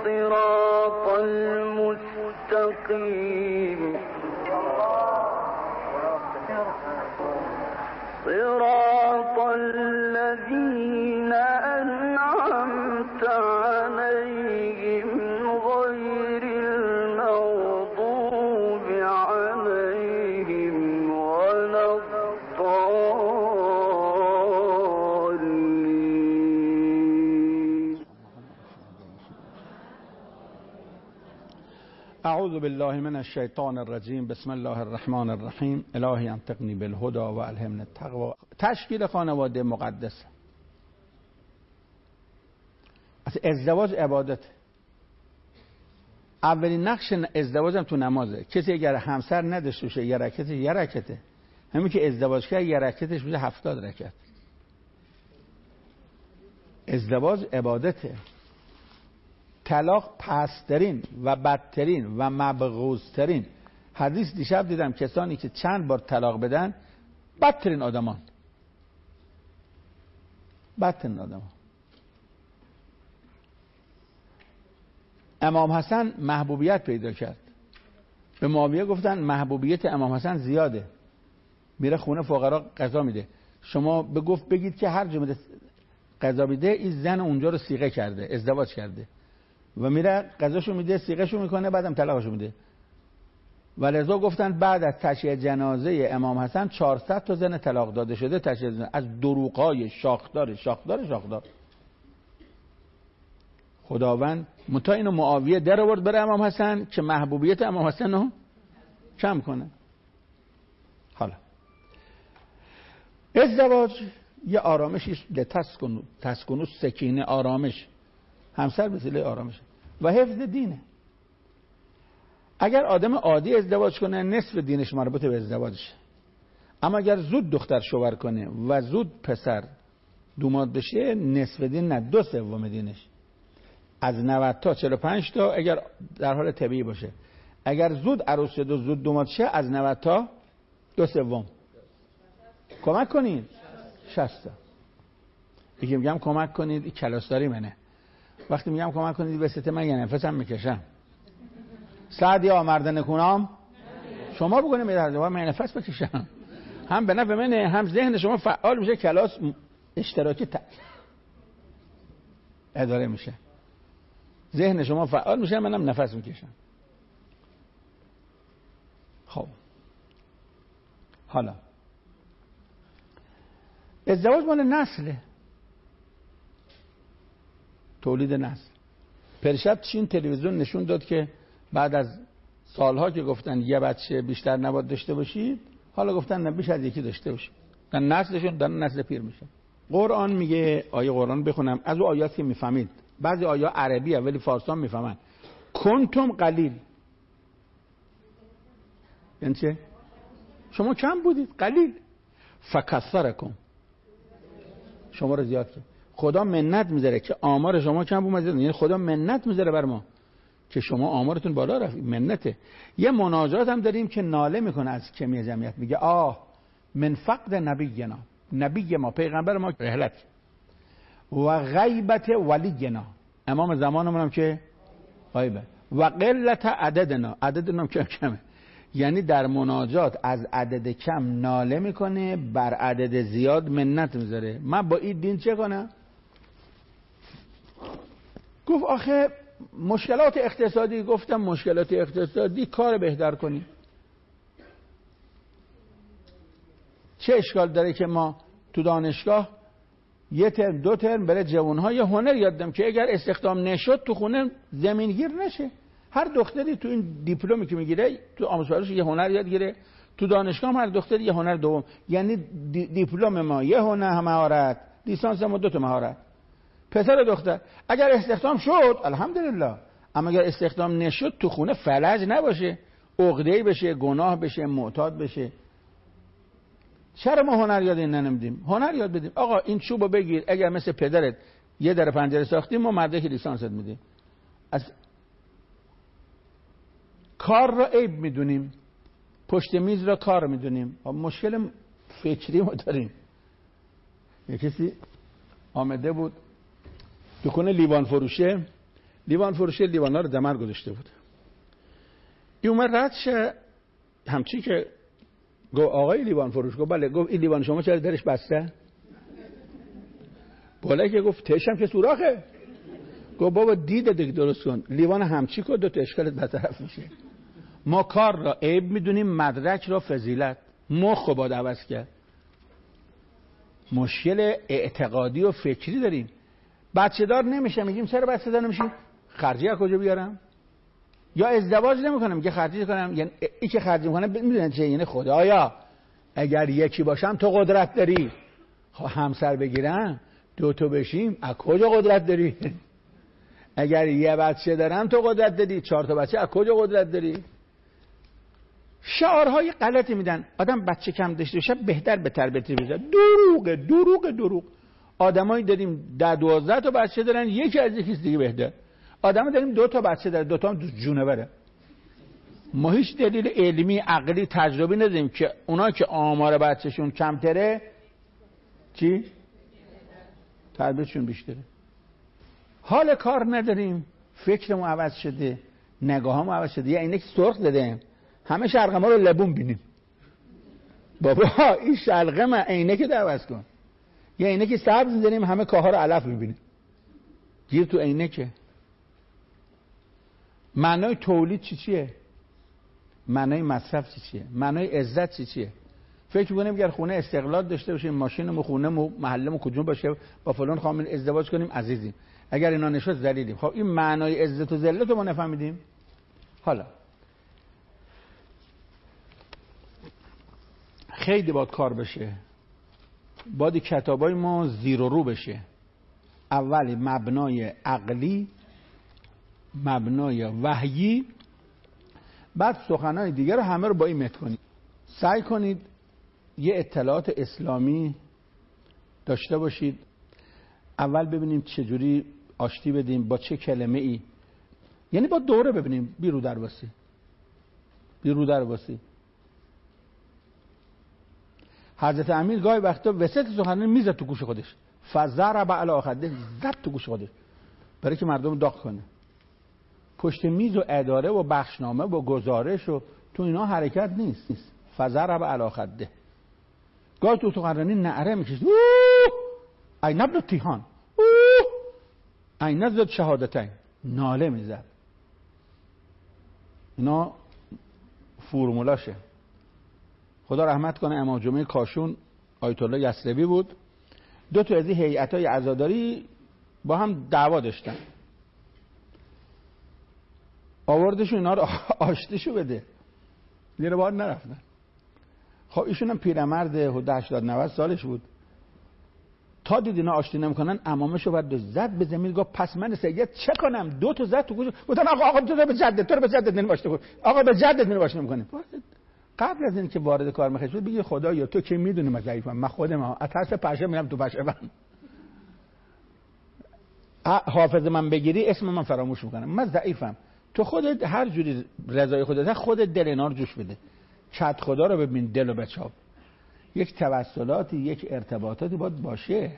الصراط المستقيم صراط الذين أنعمت عليهم غير المغضوب عليهم ولا الضالين. اعوذ بالله من الشیطان الرجیم. بسم الله الرحمن الرحیم. الهی انطقنی بالهدى و الهمنی التقوی. تشکیل خانواده مقدس. ازدواج عبادت. اولین نقش ازدواج هم تو نمازه. کسی اگر همسر نداشته باشه یه رکعته. همین که ازدواج کرد یه رکعتش میشه 70 رکعت. ازدواج عبادته. طلاق پسترین و بدترین و مبغوضترین. حدیث دیشب دیدم کسانی که چند بار طلاق بدن بدترین آدمان. امام حسن محبوبیت پیدا کرد. به معاویه گفتن محبوبیت امام حسن زیاده، میره خونه فقرا غذا میده. شما بگید که هر جمله غذا میده این زن اونجا رو صیغه کرده، ازدواج کرده و میره غذاشو میده، صیغه‌شو میکنه، بعدم طلاقشو میده. ولذا گفتن بعد از تشییع جنازه امام حسن 400 تا زن طلاق داده شده. تشییع از دروغای شاخدار. خداوند متا اینو معاویه در آورد برای امام حسن که محبوبیت امام حسن رو کم کنه. حالا ازدواج یه آرامشی تسکنو سکینه، آرامش. همسر وسیله آرامش و حفظ دینه. اگر آدم عادی ازدواج کنه نصف دینش مربوط به ازدواجشه، اما اگر زود دختر شوهر کنه و زود پسر دوماد بشه نصف دین نه 2/3 دینش. از 90 تا 45 تا اگر در حال طبیعی باشه. اگر زود عروس شد و زود دوماد شه از 90 تا 2/3. کمک کنید 60 تا. دیگه میگم کمک کنید این کلاسداری منه. وقتی میگم کمک کنید وسط من یه نفسم میکشم. سعدی آمردن کنام شما بگونید میدارد من نفس بکشم. هم به نفع منه، هم ذهن شما فعال میشه، کلاس اشتراکی اداره میشه، ذهن شما فعال میشه، منم نفس میکشم. خب حالا ازدواج مال نسله، تولید نسل. پرشب چین تلویزیون نشون داد که بعد از سالها که گفتن یه بچه بیشتر نباید داشته باشید، حالا گفتن نه بیش از یکی داشته باشید. نسلشون دارن نسل پیر میشه. قرآن میگه، آیه قرآن بخونم از اون آیاتی که میفهمید. بعضی آیه عربیه ولی فارسی هم میفهمن. کنتم قلیل، یعنی چه؟ شما کم بودید، قلیل. فکثرکم، شما رو زیاد کرد. خدا منت میذاره که آمار شما کم بود، یعنی خدا منت میذاره بر ما که شما آمارتون بالا رفت. منته. یه مناجات هم داریم که ناله میکنه از کمی جمعیت، میگه من فقد نبینا، نبی ما پیغمبر ما رحلت و غیبت ولینا، امام زمانمون هم که غیبه و قلت عددنا هم کمه. یعنی در مناجات از عدد کم ناله میکنه، بر عدد زیاد منت میذاره. من با این دین چه کنم؟ گفت آخه مشکلات اقتصادی. گفتم مشکلات اقتصادی کار بهتر کنی. چه اشکال داره که ما تو دانشگاه یه ترم 2 ترم برای جوان‌ها یه هنر یاد بدیم که اگر استخدام نشد تو خونه زمینگیر نشه. هر دختری تو این دیپلمی که میگیره تو آموزش یه هنر یاد گیره. تو دانشگاه هم هر دختری یه هنر دوم. یعنی دیپلم ما یه هنر مهارت، لیسانس ما 2 تا مهارت. پسر و دختر اگر استخدام شد الحمدلله، اما اگر استخدام نشد تو خونه فلج نباشه، عقده‌ای بشه، گناه بشه، معتاد بشه. چرا ما هنر یاد این نمیدیم؟ هنر یاد بدیم. آقا این چوبو بگیر، اگر مثل پدرت یه در پنجره ساختیم ما مرده که لیسانست میدیم. از کار را عیب میدونیم، پشت میز را کار میدونیم. مشکل فکری ما داریم. یه کسی آمده بود دکان لیوان فروشه، لیوان فروشی لیوانا رو دمر گذاشته بود. این اومد رد شه، همچی که گفت آقای لیوان فروش، گفت بله. گفت این لیوان شما چرا درش بسته؟ بالا که گفت تشم که سوراخه. گفت بابا دیده دیگه درست کن، لیوان همچی کن، 2 تا اشکالت برطرف میشه. ما کار را عیب میدونیم، مدرک را فضیلت. مخ رو باید عوض کرد. مشکل اعتقادی و فکری داریم. بچه دار نمیشه، میگیم چرا بچه دار نمیشیم؟ خرجی از کجا بیارم؟ یا ازدواج نمیکنم، میگه خرجی کنم. یعنی این که خرجی میکنه میدونن چه؟ یعنی خدایا اگر یکی باشم تو قدرت داری، همسر بگیرم 2 تا بشیم از کجا قدرت داری؟ اگر یه بچه دارم تو قدرت داری، 4 تا بچه از کجا قدرت داری؟ شعارهای غلطی میدن. آدم بچه کم داشته باشه بهتر به تربیت بشه. دروغ. آدمایی داریم 10-12 تا بچه دارن، یکی از یکی دیگه بهتر. آدم داریم 2 تا بچه داره، 2 تا هم جونه بره. ما هیچ دلیل علمی عقلی تجربی نداریم که اونا که آمار بچه‌شون کمتره چی؟ تربیتشون بیشتره. حال کار نداریم، فکرمون عوض شده، نگاهمون عوض شده. یه عینک سرخ دادیم، همه شلغم ها رو لبون بینیم. بابا این شلغم عینک رو عوض کن. یه عینک سبز داریم، همه کاها رو علف میبینیم. گیر تو عینکه. معنای تولید چیه؟ معنای مصرف چیه؟ معنای عزت چیه؟ فکر می‌کنیم اگر خونه استقلال داشته باشیم، ماشینمون، خونه‌مون، محلمون کجون باشه، با فلان خانم ازدواج کنیم، عزیزیم. اگر اینا نشد ذلیلیم. خب این معنای عزت و ذلت رو ما نفهمیدیم. حالا خیلی باید کار بشه. باید کتابای ما زیر و رو بشه. اولی مبنای عقلی، مبنای وحیی، بعد سخنهای دیگر رو همه رو با این مت کنید. سعی کنید یه اطلاعات اسلامی داشته باشید. اول ببینیم چجوری آشتی بدیم با چه کلمه ای. یعنی با دوره ببینیم بیرو در واسی. حضرت امیر گاهی وقتا وسط سخنرانی میزد تو گوش خودش، فضرب علی خده، زد تو گوش خودش برای که مردم داغ کنه. پشت میز و اداره و بخشنامه و گزارش و تو اینا حرکت نیست. فضرب علی خده. گاهی تو سخنرانی نعره میکشید، این ابن تیهان، این نزد شهادتین، ناله میزد. اینا فرمولاشه. خدا رحمت کنه امام جمعه کاشون آیت الله یسربی بود. 2 تا از این هیئت‌های عزاداری با هم دعوا داشتن. آوردشون اینا رو آشتیشو بده. دیگه باید نرفتن. خب ایشون هم پیرمرد حدود 80-90 سالش بود. تا دید اینا آشتی نمیکنن، امامشو بعد زد به زمین. گفت پس من سید چه کنم؟ 2 تا زد تو گوش. گفتم آقا تو به جدت، تو به جدت نمی‌باشته کن. آقا به جدت نمی‌باش نمی‌کنیم. قبل از اینکه وارد کار می‌خواد بگی خدایا تو که میدونی من ضعیفم، من خودم از ترس پشه میرم تو پشه من. حافظ من بگیری اسم من فراموش میکنم. من ضعیفم. تو خودت هر جوری رضای خودت، خودت دل اینا رو جوش بده. کد خدا رو ببین، دل رو بچاپ. یک توسلاتی، یک ارتباطاتی باید باشه.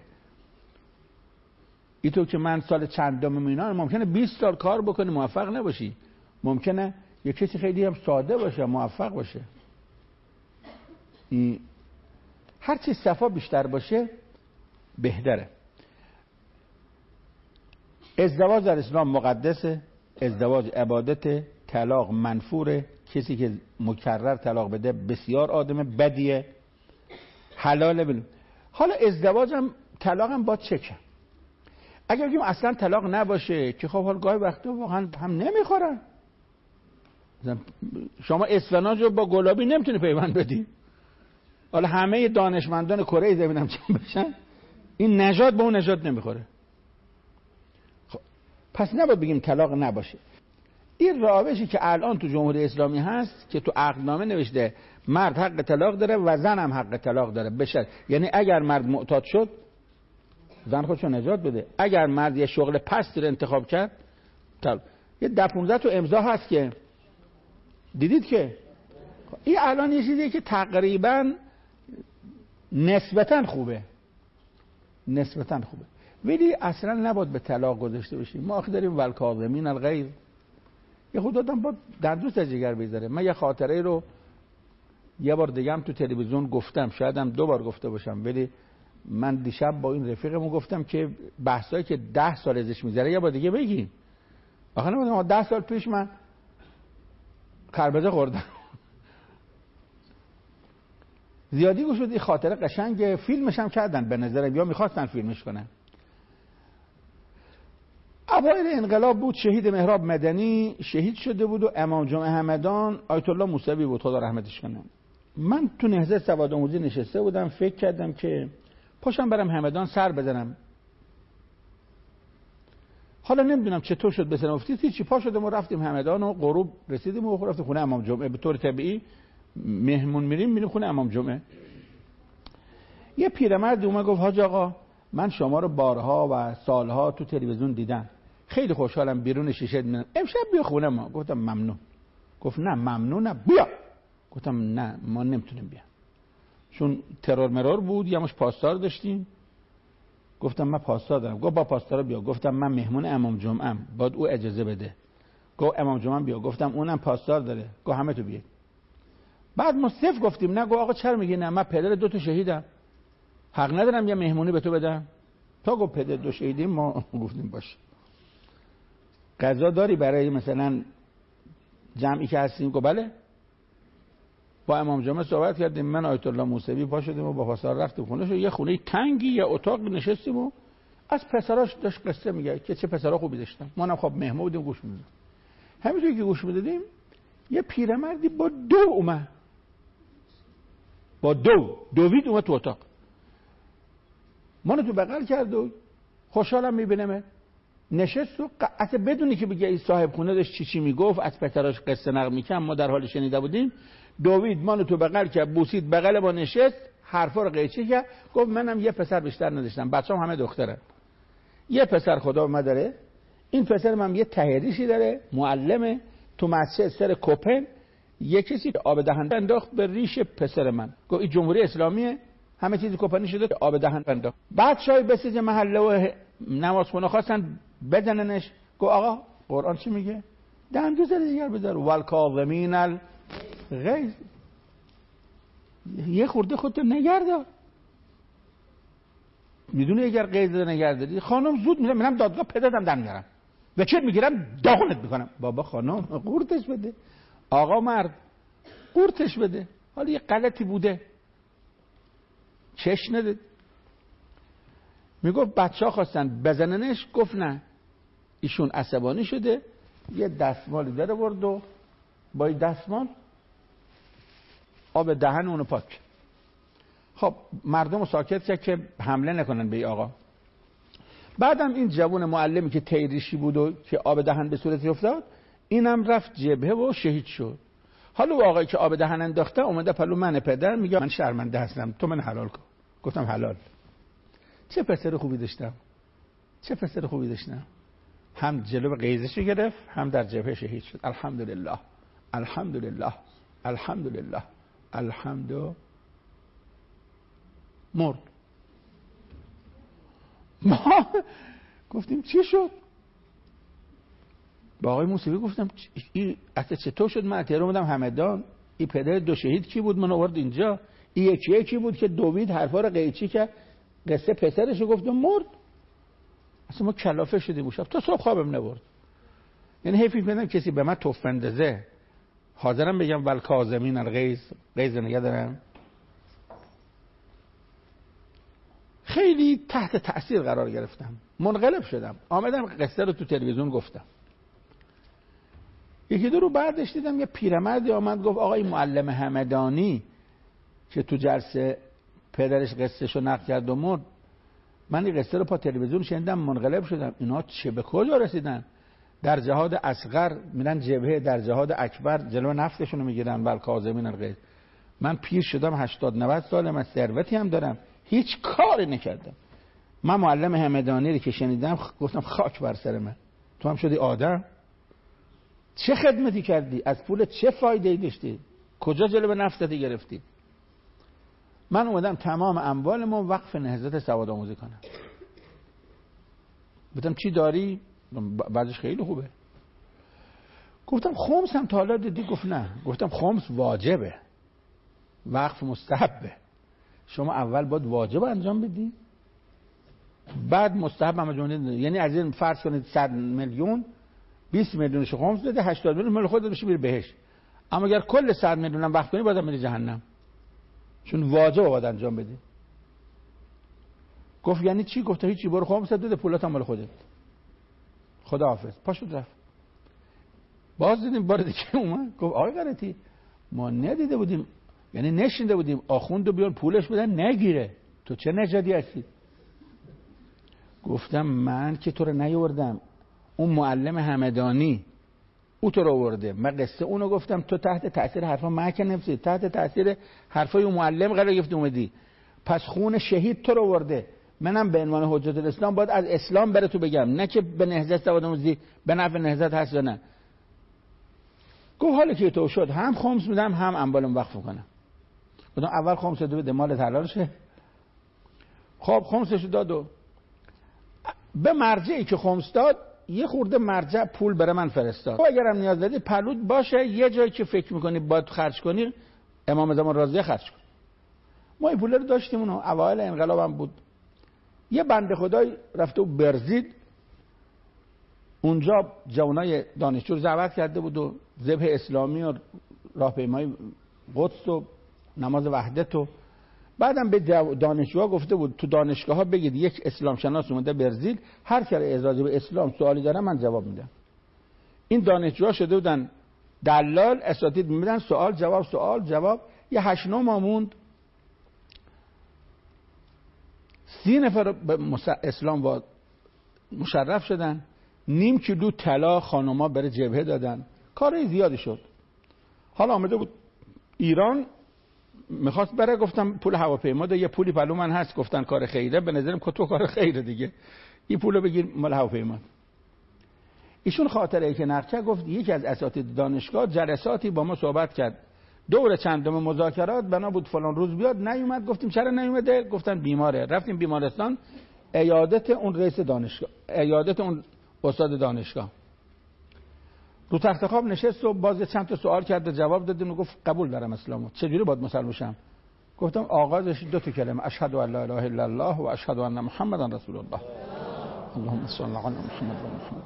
اینطور که من سال چندم مینا ممکنه 20 سال کار بکنی موفق نباشی. ممکنه یک کسی خیلی هم ساده باشه موفق باشه. هر چی صفا بیشتر باشه بهتره. ازدواج در اسلام مقدسه، ازدواج عبادته، طلاق منفوره. کسی که مکرر طلاق بده بسیار آدم بدیه. حلاله بلو. حالا ازدواج هم طلاق هم با چه کن؟ اگر بگیم اصلا طلاق نباشه که خب حال گاهی وقتا واقعا هم نمیخورن. شما اسفناج رو با گلابی نمیتونی پیوند بدی. حالا همه دانشمندان کره زمینم چند بشن، این نژاد با اون نژاد نمیخوره. خب پس نباید بگیم طلاق نباشه. این روشی که الان تو جمهوری اسلامی هست که تو عقدنامه نوشته مرد حق طلاق داره و زن هم حق طلاق داره بشه. یعنی اگر مرد معتاد شد زن خودشو نجات بده. اگر مرد یه شغل پستی رو انتخاب کرد یه 10-15 تا امضا هست که دیدید که این الان یه چیزیه که تقریبا نسبتاً خوبه. ولی اصلا نباید به طلاق گذاشته بشیم. ما آخه داریم والکاظمین الغیظ، یه خود آدم با در دوست جگر بذاره. من یه خاطره رو یه بار دیگه هم تو تلویزیون گفتم، شاید هم 2 بار گفته باشم، ولی من دیشب با این رفیقمون گفتم که بحثایی که 10 سال ازش میذاره یه بار دیگه بگیم. آخه نمیدونم 10 سال پیش من خربزه خوردم. زیادی گوش بدید، خاطره قشنگ، فیلمش هم کردن به نظرم، یا میخواستن فیلمش کنن. اوایل انقلاب بود، شهید مهراب مدنی شهید شده بود و امام جمعه همدان آیت الله موسوی بود، خدا رحمتش کنه. من تو نهضت سواد آموزی نشسته بودم، فکر کردم که پاشم برم همدان سر بزنم. حالا نمیدونم چطور شد به سر افتید، هیچی، پا شدم و رفتیم همدان و غروب رسیدیم و رفتیم خونه امام جمعه. به طور طبیعی مهمون میریم خونه امام جمعه. یه پیرمرد اومد گفت حاج آقا من شما رو بارها و سالها تو تلویزیون دیدم، خیلی خوشحالم، بیرون شیشه میبینم، امشب بیا خونه ما. گفتم ممنون. گفت نه ممنون نه، بیا. گفتم نه ما نمیتونیم بیام، چون ترور مرور بود، یه مش پاسدار داشتیم. گفتم من پاسدار دارم. گفت با پاسدار بیا. گفتم من مهمون امام جمعه ام، باید او اجازه بده. گفت امام جمعه بیا. گفتم اونم پاسدار داره. گفت همه تو بیاید. بعد ما صفر گفتیم نه. گفت آقا چرا میگی نه، من پدر 2 تا شهیدم، حق ندارم یه مهمونی به تو بدم. تا گفت پدر 2 شهیدیم، ما گفتیم باشه. غذا داری برای مثلا جمعی که هستیم؟ گفت بله. با امام جمعه صحبت کردیم، من آیت الله موسوی پا شدیم و با پاسدار رفتیم خونه شو. یه خونه تنگی، یه اتاق نشستیم و از پسراش داشت قصه میگه که چه پسرا خوبی داشتن. ما هم خب مهمون بودیم گوش میدادیم. همینطوری که گوش میدادیم یه پیرمردی با 2 اومد، با 2 دوید اومد تو اتاق، ما رو تو بغل کرد و خوشحالم میبینم. نشست و اصلا بدونی که بگه صاحب خونه داشت چی میگفت، از پسراش قصه نقل میکنم، ما در حال شنیده بودیم. دوید ما رو تو بغل کرد، بوسید، بغل ما نشست، حرفا رو قیچی کرد. گفت منم یه پسر بیشتر نداشتم، بچه‌ام همه دختره، یه پسر خدا ما داره، این پسرم هم یه تحریشی داره، معلمه تو مسجد سر کوپن، یه کسی آب دهن انداخت به ریش پسر من. گفت این جمهوری اسلامیه، همه چیز کوپنی شده، آب دهن انداخت. بعد شای بسیج محله و نمازخونه خواستن بدننش. گفت آقا قرآن چی میگه؟ دندو زیر جگر بذار، والکاظمین الغیظ. یه خورده خودت نگردار. میدونی اگر غیظ نگرداری خانم زود میرم دادگاه پدرم در میارم، و چه میگیرم داغونت میکنم. بابا خانم قورتش بده، آقا مرد قورتش بده، حالا یه غلطی بوده چش نده. میگفت بچه ها خواستن بزننش، گفت نه، ایشون عصبانی شده، یه دستمالی در برد و با این دستمال آب دهن اونو پاک. خب مردم رو ساکت کرد که حمله نکنن به این آقا. بعدم این جوان معلمی که تیریشی بود و که آب دهن به صورتی افتاد، اینم رفت جبهه و شهید شد. حالا او آقایی که آب دهن انداخته اومده پلو من پدر، میگه من شرمنده هستم، تو من حلال کن. گفتم حلال. چه پسر خوبی داشتم، چه پسر خوبی داشتم. هم جلو غیظش گرفت، هم در جبهه شهید شد. الحمدلله الحمدلله الحمدلله الحمد. مرد. ما گفتیم چی شد؟ با آقای موسوی گفتم این اصلا چطور شد؟ من اتهرام بودم همدان، این پدر 2 شهید کی بود؟ من آورد اینجا. این یکی بود که دوید حرفا رو قیچی کرد، قصه پسرش رو گفت و مرد. اصلا ما کلافه شدیم شب تا صبح خوابم نبرد. یعنی حیف می‌کنم کسی به من توف بندازه، حاضرم بگم والکاظمین الغیظ، غیظ نگه دارم. خیلی تحت تأثیر قرار گرفتم، منقلب شدم، آمدم قصه رو تو تلویزیون گفتم. 1-2 رو بعدش دیدم یه پیرمردی آمد گفت آقای معلم همدانی که تو جلسه پدرش قصهشو نقل کرد و مرد، من این قصه رو پا تلویزیون شنیدم، منقلب شدم. اینا چه به کجا رسیدن؟ در جهاد اصغر میرن جبهه، در جهاد اکبر جلو نفسشون رو میگیرن. والکاظمین الغیظ. من پیر شدم، 80-90 ساله، من ثروتی هم دارم، هیچ کاری نکردم. من معلم همدانی رو که شنیدم گفتم خاک بر سر من، تو هم شدی آدم؟ چه خدمتی کردی؟ از پول چه فایده‌ای داشتی؟ کجا جلو نفستی گرفتی؟ من اومدم تمام اموالمو وقف نهضت سواد آموزی کنم. گفتم چی داری؟ بعضش خیلی خوبه. گفتم خمس هم تا حالا دیدی؟ گفت نه. گفتم خمس واجبه، وقف مستحبه. شما اول باید واجب انجام بدی، بعد مستحب هم انجام بدی. یعنی از این فرض کنید 100 میلیون 20 میلیونش خمس بده، 80 میلیون مال خودت بشه میری بهش. اما اگر کل 100 میلیون هم وقف کنی بازم میری جهنم، چون واجب باید انجام بدی. گفت یعنی چی؟ گفت هیچی، برو خمس بده، پولات هم مال خودت، خداحافظ. پاشو رفت. باز دیدیم بار دیگه اومد گفت آقای قرتی ما ندیده بودیم، یعنی نشینده بودیم آخوندو بیان پولش بدن نگیره، تو چه نژادی هستی؟ گفتم من که تو رو نیاوردم، اون معلم همدانی او تو رو آورده. من قصه اونو گفتم، تو تحت تاثیر حرفا من که نفسی، تحت تاثیر حرفای اون معلم قرار گرفتی اومدی، پس خون شهید تو رو آورده. منم به عنوان حجت الاسلام باید از اسلام بره تو بگم، نه که به نهضت سواد آموزی به نفع نهضت هست یا نه. گفت حالا که تو شد هم خمس میدم هم اموالم وقف کنم. گفتم اول خمس دو بده مال حلال شه. خب خمسش داد و به مرجعی که خمس داد یه خورده مرجع پول برای من فرستاد. خب اگرم نیاز دادی پلود باشه، یه جایی که فکر میکنی باید خرج کنی امام زمان راضیه خرج کن. ما این پول رو داشتیم، اونو اوایل انقلابم بود. یه بنده خدای رفته و برزید، اونجا جوانای دانشجو رو دعوت کرده بود و ذبح اسلامی و راهپیمایی قدس و نماز وحدت و بعدم به دانشجوها گفته بود تو دانشگاه ها بگید یک اسلام شناس اومده برزیل، هر کی راجع به اسلام سوالی داره من جواب میدم. این دانشجوها شده بودن دلال، اساتید میدن سوال جواب. یه 8-9 ماه موند 30 نفر به اسلام مشرف شدن. 0.5 کیلو طلا خانوما بره جبهه دادن. کارای زیادی شد. حالا آمده بود ایران میخواست بره، گفتم پول هواپیما ده، یه پولی پلو من هست، گفتن کار خیره، به نظرم که تو کار خیره دیگه، این پولو بگیر مال هواپیما. ایشون خاطره که نقشه گفت یکی از اساتید دانشگاه جلساتی با ما صحبت کرد، دور چندم مذاکرات بنا بود فلان روز بیاد، نیومد. گفتیم چرا نیومده؟ گفتن بیماره. رفتیم بیمارستان، عیادت اون رئیس دانشگاه، عیادت اون استاد دانشگاه. رو تخت خواب نشست و باز چند تا سوال کرد و جواب دادیم و گفت قبول دارم اسلامو. چجوری باید مسلمان شم؟ گفتم آغازش 2 کلمه، اشهد ان لا اله الا الله و اشهد ان محمدا رسول الله. اللهم صل علی محمد و محمد.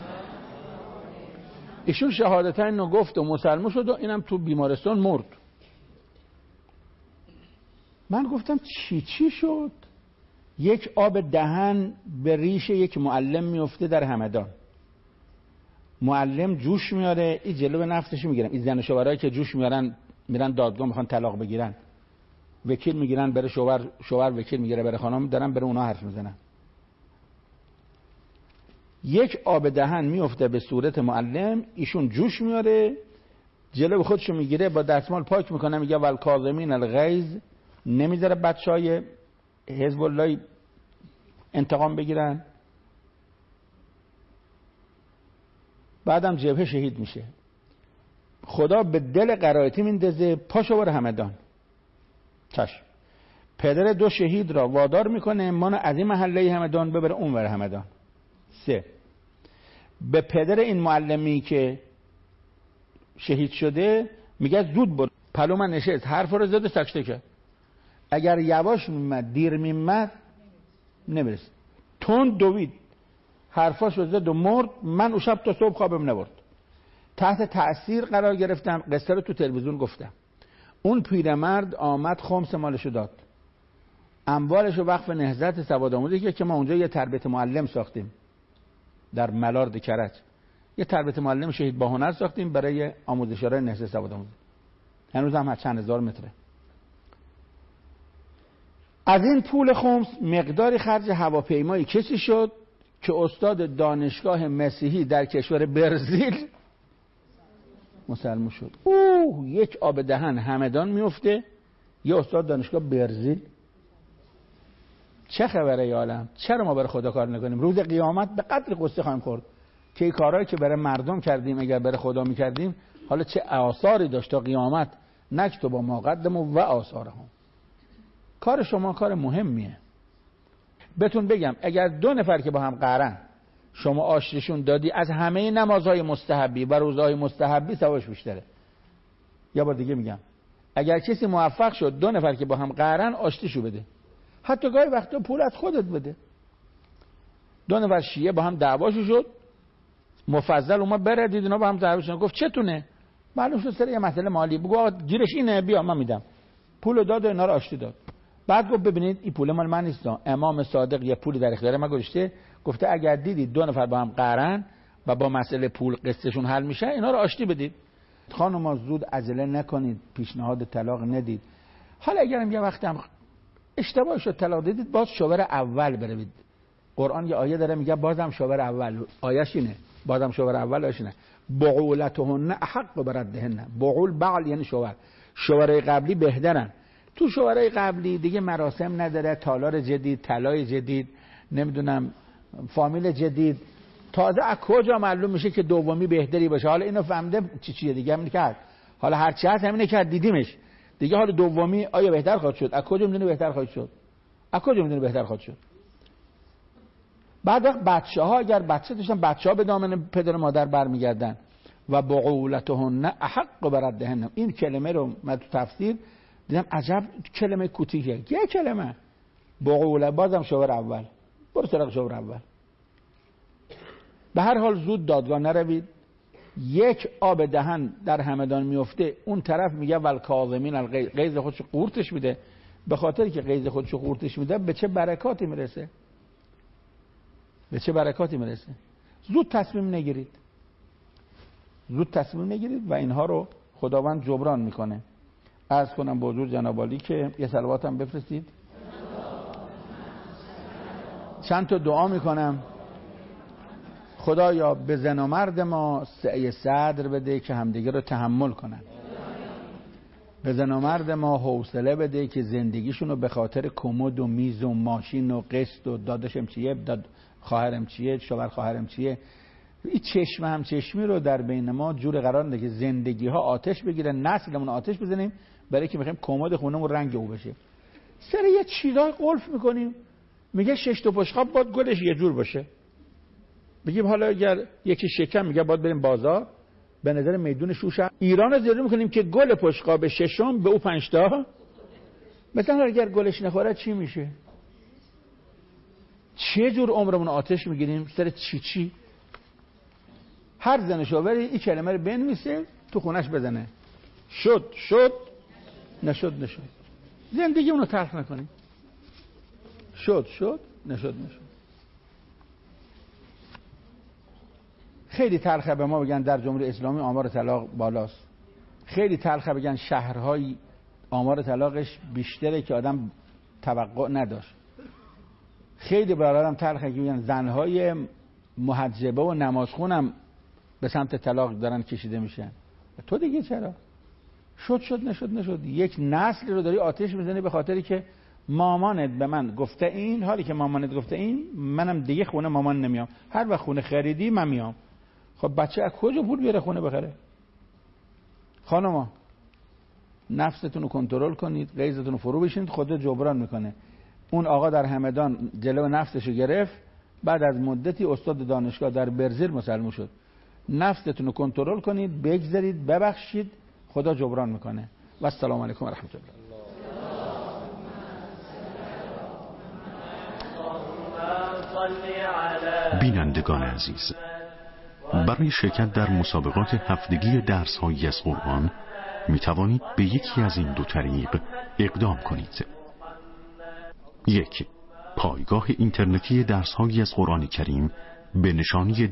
ایشون شهادتین رو گفت و مسلمان شد و اینم تو بیمارستان مرد. من گفتم چی شد؟ یک آب دهن به ریش یک معلم میفته در همدان. معلم جوش میاره، این جلو نفتش میگیرن، این زن شوهرایی که جوش میارن میرن دادگاه میخوان طلاق بگیرن، وکیل میگیرن بره شوهر وکیل میگیره بره خانم، دارن بره اونا حرف میزنن. یک آب دهن میفته به صورت معلم، ایشون جوش میاره، جلو خودشو میگیره، با دستمال پاک میکنه، میگه والکاظمین الغیظ، نمیذاره بچهای حزب الله انتقام بگیرن. بعدم جبهه شهید میشه. خدا به دل قرائتی میندازه پاشو بر همدان. چشم. پدر 2 شهید را وادار میکنه منو از این محله همدان ببره اون ور همدان. 3. به پدر این معلمی که شهید شده میگه زود برو. پلو من نشست، حرف رو زد و سکته کرد. اگر یواش میمد دیر میمد نمیرسید. تون دوید، حرفاش رو زد و مرد. من اون شب تا صبح خوابم نبرد. تحت تأثیر قرار گرفتم. قصه رو تو تلویزیون گفتم. اون پیرمرد آمد خمس مالشو داد، اموالشو وقف نهضت سواد آموزی که ما اونجا یه تربیت معلم ساختیم در ملارد کرج. یه تربیت معلم شهید با هنر ساختیم برای آموزشگرای نهضت سواد آموزی. هنوز هم چند هزار متره. از این پول خمس مقداری خرج هواپیمایی کسی شد که استاد دانشگاه مسیحی در کشور برزیل مسلمان شد. یک آب دهن همدان میفته، یه استاد دانشگاه برزیل. چه خبره ای عالم؟ چرا ما برای خدا کار نکنیم؟ روز قیامت به قدر قصه خواهیم خورد که این کارهایی که برای مردم کردیم اگر برای خدا میکردیم حالا چه آثاری داشت تا قیامت. نکتب ما قدم و آثارهم. کار شما کار مهمیه. بهتون بگم اگر 2 نفر که با هم قرن شما آشتیشون دادی، از همه نمازهای مستحبی و روزهای مستحبی ثوابش بیشتره. یا بار دیگه میگم، اگر کسی موفق شد 2 نفر که با هم قهرن آشتیشو بده، حتی گاهی وقتا پول از خودت بده. 2 نفر شیعه با هم دعواشو شد، مفضل اومد بردید اینا با هم دعواشون، گفت چتونه؟ معلوم شد سر یه مسئله مالی، بگو آقا گیرش اینه، بیا من میدم. پول داد و اینا رو آشتی داد. بعد گفت ببینید این پول مال من نیست، امام صادق یه پولی در اختیار من گذاشته، گفته اگر دیدید 2 نفر با هم قهرن و با مسئله پول قصهشون حل میشه، اینا رو آشتی بدید. خانوما زود عجله نکنید، پیشنهاد طلاق ندید. حالا اگرم یه وقتی هم اشتباه شد طلاق دادید، باز شوهر اول بروید. قرآن یه آیه داره میگه بازم شوهر اول، آیه‌ش اینه، بازم شوهر اول آیه‌ش اینه، بعولتهن احق بردهن. بعول بعل یعنی شوهر، شوهرای قبلی بهترن. تو شوهرای قبلی دیگه مراسم نداره، تالار جدید، طلای جدید، نمیدونم فامیل جدید، تازه از کجا معلوم میشه که دومی بهتری باشه؟ حالا اینو فهمده چیه دیگه همین کرد، حالا هر چی هست همینه کرد، دیدیمش دیگه. حالا دومی آیا بهتر خواهد شد؟ از کجا میدونه بهتر خواهد شد؟ از کجا میدونه بهتر خواهد شد؟ بعد وقت بچه‌ها اگر بچه داشتن، بچه‌ها به دامن پدر و مادر برمیگردن. و بعولتهن احق بردهن. این کلمه رو من تو تفسیر دیدم عجب کلمه کوتیه، یه کلمه بعوله، بازم شوهر اول، برو سراغ شوهر اول. به هر حال زود دادگاه نروید. یک آب دهن در همدان میفته، اون طرف میگه والکاظمین الغیظ، غیظ خودشو قورتش میده. به خاطری که غیظ خودشو قورتش میده به چه برکاتی میرسه، به چه برکاتی میرسه. زود تصمیم نگیرید، زود تصمیم نگیرید و اینها رو خداوند جبران میکنه. عرض کنم به حضور جناب عالی که یه صلوات هم بفرستید. چند تا دعا میکنم. خدایا به زن و مرد ما سعی صدر بده که همدیگه رو تحمل کنن. به زن و مرد ما حوصله بده که زندگیشون رو به خاطر کمد و میز و ماشین و قسط و داداشم چیه، داد خواهرم چیه، شوهر خواهرم چیه، این چشم هم چشمی رو در بین ما جور قرار نده که زندگی ها آتش بگیره، نسلمون آتش بزنیم برای که میخوایم کمد خونمون رنگ او بشه. سر یه چیزای قلف میکنیم، میگه 6 تا پشقاب باید گلش یه جور باشه. بگیم حالا اگر یکی شکم میگه باید بریم بازار، به نظر میدون شوشم ایران رو زیرو میکنیم که گل پشقاب ششم به او 5 تا. مثلا اگر گلش نخوره چی میشه؟ چه جور عمرمون آتش میگیریم سر چی؟ هر زن شوهری این کلمه رو بنویسه تو خونش بزنه، شد نشد. زندگی اونو تلخ نکنیم. شد نشد. خیلی تلخه به ما بگن در جمهوری اسلامی آمار طلاق بالاست. خیلی تلخه بگن شهرهای آمار طلاقش بیشتره که آدم توقع نداشت. خیلی برادرم تلخه که بگن زنهای محجبه و نمازخونم به سمت طلاق دارن کشیده میشن. تو دیگه چرا؟ شد نشد. یک نسل رو داری آتش میزنی به خاطری که مامانت به من گفته این، حالی که مامانت گفته این، منم دیگه خونه مامان نمیام. هر وقت خونه خریدی من میام. خب بچه از کجا پول بیاره خونه بخره؟ خانما نفستون رو کنترل کنید، غیظتون رو فرو بشینید، خدا جبران میکنه. اون آقا در همدان جلو نفسش رو گرفت، بعد از مدتی استاد دانشگاه در برزیل مسلمون شد. نفستون رو کنترل کنید، بگذارید، ببخشید، خدا جبران میکنه. و السلام علیکم و رحمت الله. بینندگان عزیز، برای شرکت در مسابقات هفتگی درس‌های از قرآن می توانید به یکی از این 2 طریق اقدام کنید. 1. پایگاه اینترنتی درس‌های از قرآن کریم به نشانی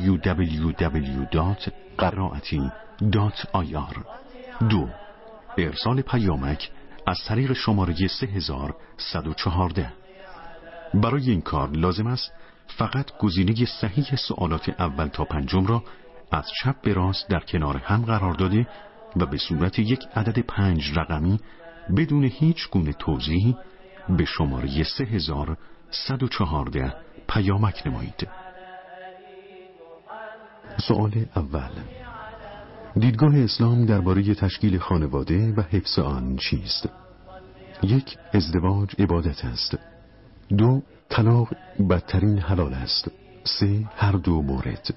www.qaraati.ir. 2. ارسال پیامک از طریق شماره 3114. برای این کار لازم است فقط گزینه صحیح سوالات اول تا 5 را از چپ به راست در کنار هم قرار داده و به صورت یک عدد 5 رقمی بدون هیچ گونه توضیح به شماره 3114 پیامک نمایید. سوال اول: دیدگاه اسلام درباره تشکیل خانواده و حفظ آن چیست؟ 1. ازدواج عبادت است. 2. طلاق بدترین حلال است. 3. هر دو مورد.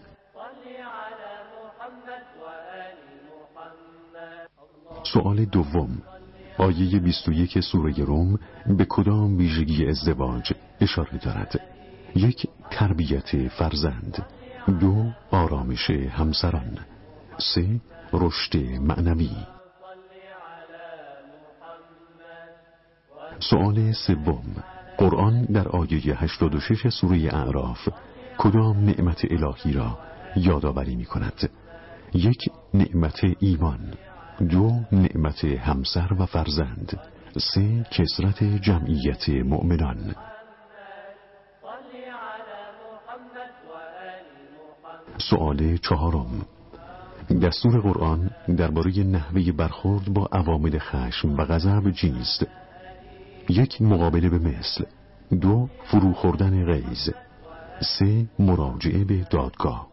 سوال دوم، آیه 21 سوره روم به کدام ویژگی ازدواج اشاره دارد؟ 1. تربیت فرزند. 2. آرامش همسران. 3. رشد معنوی. سوال سوم، قرآن در آیه 86 سوره اعراف کدام نعمت الهی را یادآوری می کند؟ 1. نعمت ایمان. 2. نعمت همسر و فرزند. 3. کثرت جمعیت مؤمنان. سوال چهارم، دستور قرآن درباره نحوه برخورد با عوامل خشم و غضب چیست؟ 1. مقابله به مثل. 2. فرو خوردن غیظ. 3. مراجعه به دادگاه.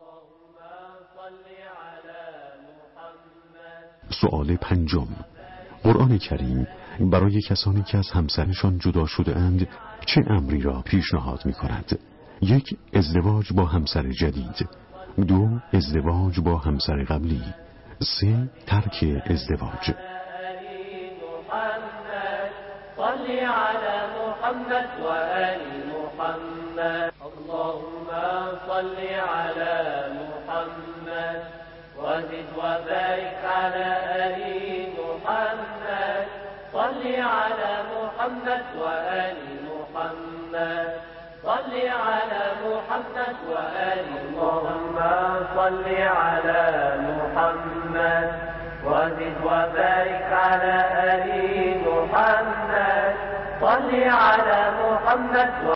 سوال پنجم، قرآن کریم برای کسانی که از همسرشان جدا شده اند چه امری را پیشنهاد می کند؟ 1. ازدواج با همسر جدید. 2. ازدواج با همسر قبلی. 3. ترک ازدواج. صل على محمد وآل محمد اللهم صل على محمد وزد وبارك على آل محمد صل على محمد وآل محمد صل على محمد وآل محمد صل على محمد وزد وبارك على آل محمد صل على محمد